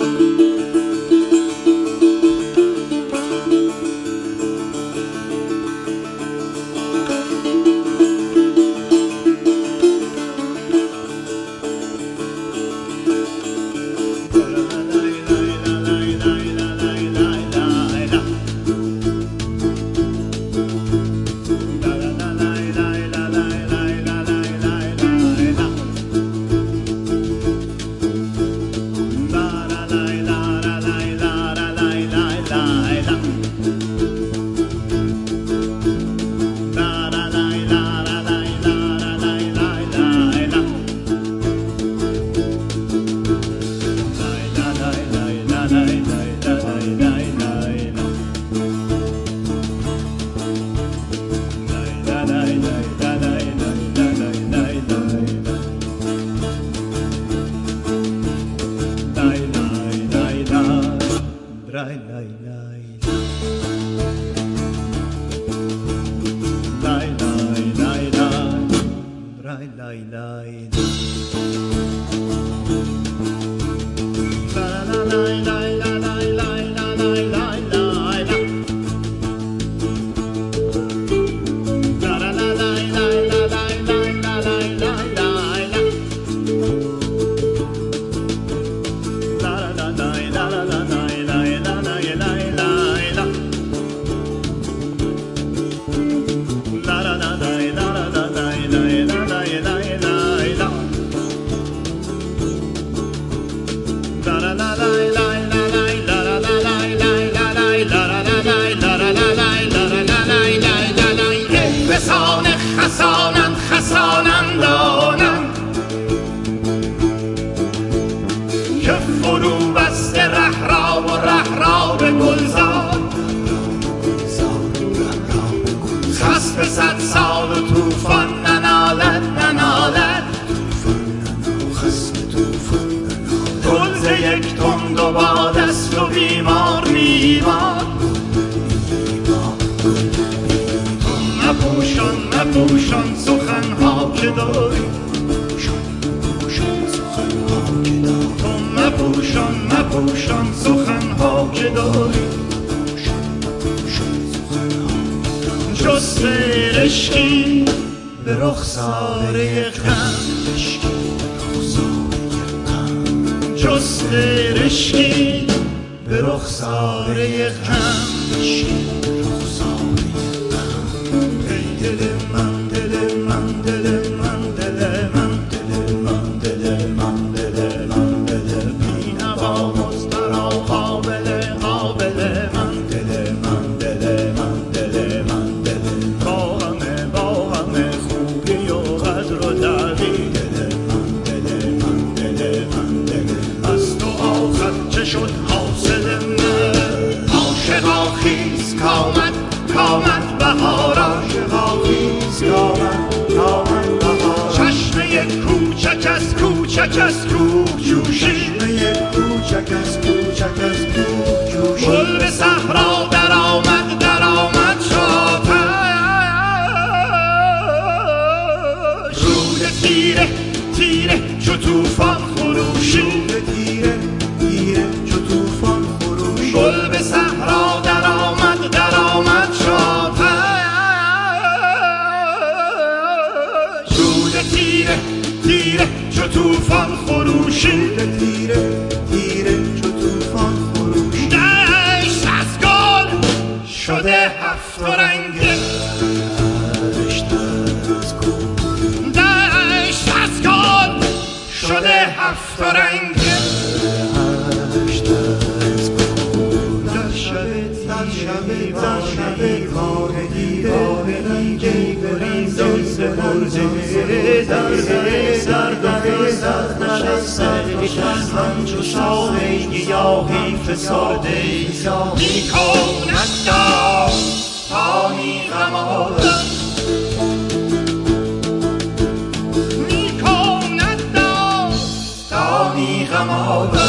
مپوشان سخنها که داری، تو مپوشان سخنها که داری، جز سرشکی به رخساره غم، جز سرشکی به رخساره غم. کامد بهارا، چشمه کوچک از کوچک از کوه جوشی، گل به صحرا در آمد شاتش، رود تیره چو توفان خروشی، گل به صحرا در آمد شاتش، رود تیره چو توفان خروشی، دشت از گل شده هفت رنگه، دشت از گل شده هفت رنگه، در شب کار دیوار دیگه گریزان سپرده، درد نشست همچو شاخ گیاهی فسرده، میکند داستانی غم آدم، میکند داستانی غم آدم.